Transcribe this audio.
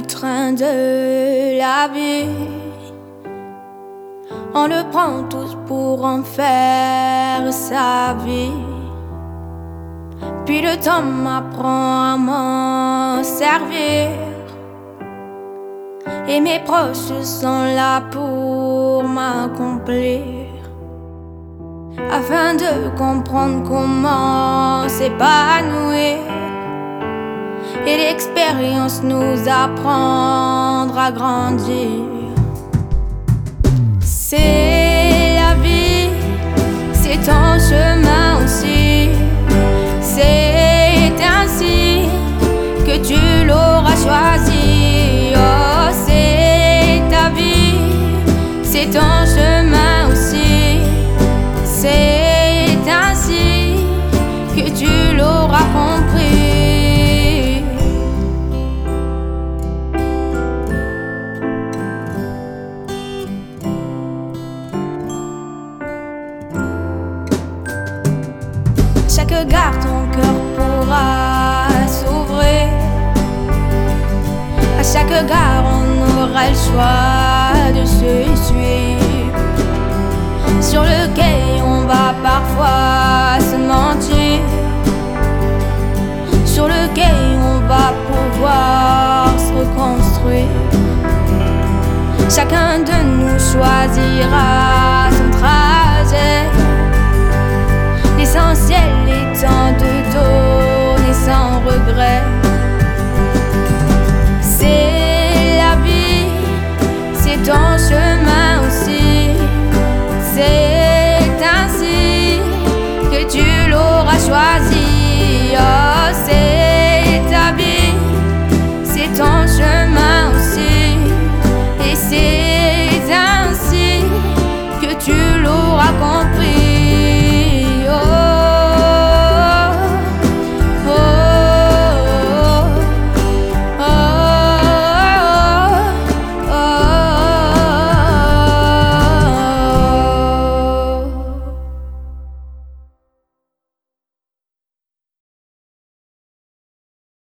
train de la vie. On le prend tous pour en faire sa vie. Puis le temps m'apprend à m'en servir. Et mes proches sont là pour m'accomplir, afin de comprendre comment s'épanouir. Et l'expérience nous apprendra à grandir. C'est la vie, c'est ton chemin aussi. C'est ainsi que tu l'auras choisi. Oh, c'est ta vie, c'est ton chemin aussi. C'est ainsi que tu l'auras compris. Chaque gare, ton cœur pourra s'ouvrir. À chaque gare, on aura le choix de se suivre. Sur le quai, on va parfois se mentir. Sur le quai, on va pouvoir se reconstruire. Chacun de nous choisira son trajet. L'essentiel étant de donner sans regret.